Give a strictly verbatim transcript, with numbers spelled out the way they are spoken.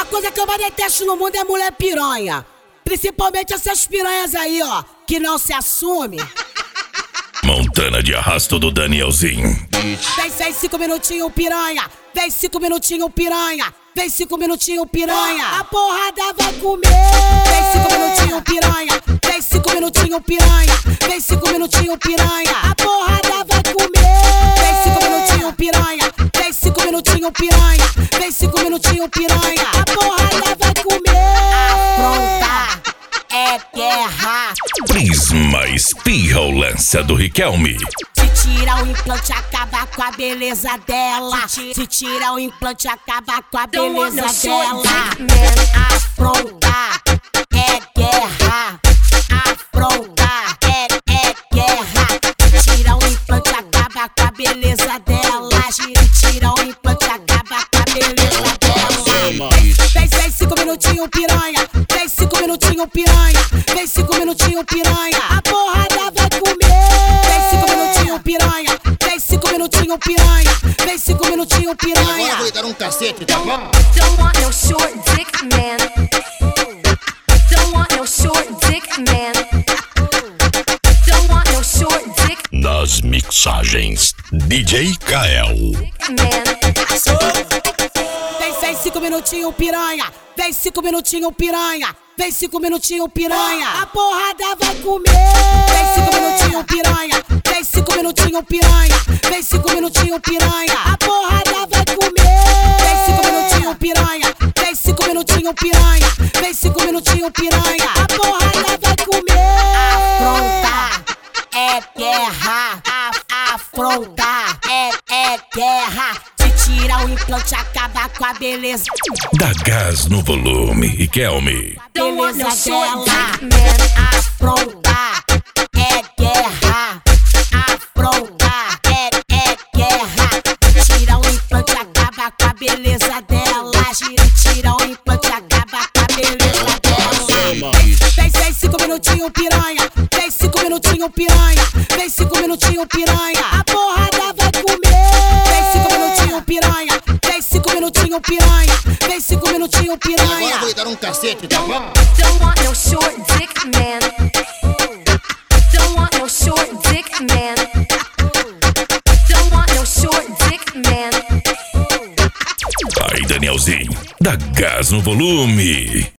coisa que eu mais detesto no mundo é mulher piranha. Principalmente essas piranhas aí, ó, que não se assumem. Montana de arrasto do Danielzinho. Vem, vem cinco minutinhos, piranha. Vem cinco minutinhos, piranha. Vem cinco minutinhos, piranha. A porrada vai comer. Vem cinco minutinhos, piranha. Vem cinco minutinhos, piranha. Vem cinco minutinhos, piranha. A porrada vai comer. Vem cinco minutinhos, piranha. Vem cinco minutinhos, piranha. Vem cinco minutinhos, piranha. A porrada vai comer. Afronta é guerra. Prisma espirra o lança do Riquelme. Se tira o implante, acaba com a beleza dela. Se tira o implante, acaba com a beleza dela. Afronta é guerra. Afronta é, é guerra. Tira o implante, acaba com a beleza dela. Tira o implante, acaba com a beleza dela. Vem, vem cinco minutinhos, piranha. Vem cinco minutinhos, piranha. Vem cinco minutinhos, piranha. A porrada vai comer. Vem cinco minutinhos, piranha. Vem cinco minutinhos, piranha. Vem cinco minutinhos, piranha. Agora eu vou lhe dar um cacete, tá bom? Don't want no short dick man. Don't want no short dick man. Don't want no short dick Nas mixagens, D J Kael. man. Vem, vem cinco minutinhos, piranha. Vem cinco minutinhos, piranha. Vem cinco minutinhos, piranha. A porrada vai comer. Vem cinco minutinhos, piranha. Vem cinco minutinhos, piranha. Vem cinco minutinhos, piranha. A porrada vai comer. Vem cinco minutinhos, piranha. Vem cinco minutinhos, piranha. Vem cinco minutinhos, piranha. A porrada vai comer. Afronta é guerra. A, afronta é, é guerra. Tira o implante, acaba com a beleza. Dá gás no volume, Riquelme. Beleza dela. Afronta é guerra. Afronta é, é guerra. Tira o implante, acaba com a beleza dela. Tira o implante, acaba com a beleza dela. Vem, vem cinco minutinhos, piranha. Vem cinco minutinhos, piranha. Vem cinco minutinhos, piranha. A porrada vai comer. Vem cinco minutinhos, piranha. Vem cinco minutinhos, piranha. Vem cinco minutinhos, piranha. Agora eu vou lhe dar um cacete, tá bom? Don't want no short dick man. Don't want no short dick man. Don't want no short dick man. Aí, Danielzinho, dá gás no volume.